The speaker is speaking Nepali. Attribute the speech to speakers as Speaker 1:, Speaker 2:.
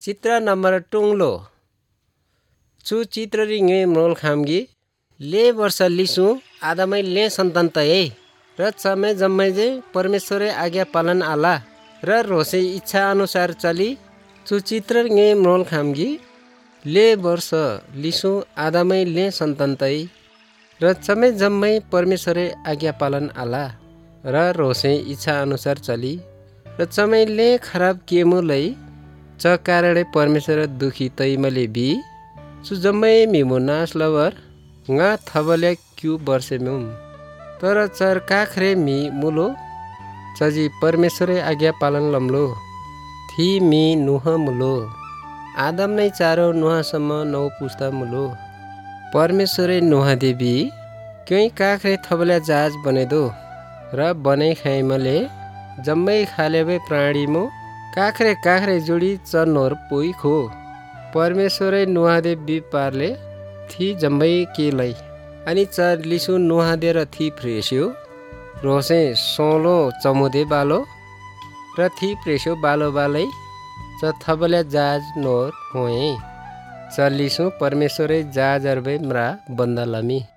Speaker 1: चित्र नंबर टुंगलो चु चित्र रिंगे मोल खामगी ले वर्ष लिसु आदमै ले सन्तान तये र चमे जम्मै जे परमेश्वरे आज्ञा पालन आला र रोसे इच्छा अनुसार चली चु चित्र रिंगे मोल खामगी ले वर्ष लिसु आदमै ले सन्तान तये र चमे जम्मै परमेश्वरे आज्ञा पालन आला र रोसे इच्छा अनुसार चली र चमै ले खराब केमु लई च कारणे परमेश्वर दुखी तैमले बी सु जम्मै मिमु नाश लवर nga थबले क्यु वर्षे मुम तर चर काखरे मी मुलो चजी परमेश्वरे आज्ञा पालन लम्लो थी मी नुह मुलो आदम नै चारो नुहासम्म 9 पुस्ता मुलो परमेश्वरे नुहा देवी क्यों काखरे थबले जहाज बनेदो र बनै खाइमले जम्मै खालेबे प्राणी मो काखरे जोडी चनोर पोइ खो परमेश्वरै नुहादे बी पारले थी जम्मै केलै अनि चर लिसु नुहादे र थी फ्रेस्यो रोसे सोलो चमुदे बालो र थी फ्रेस्यो बालो बालै च थबले जाज नोर होए चर लिसु परमेश्वरै जाज अर्बे म्रा बन्दा लमी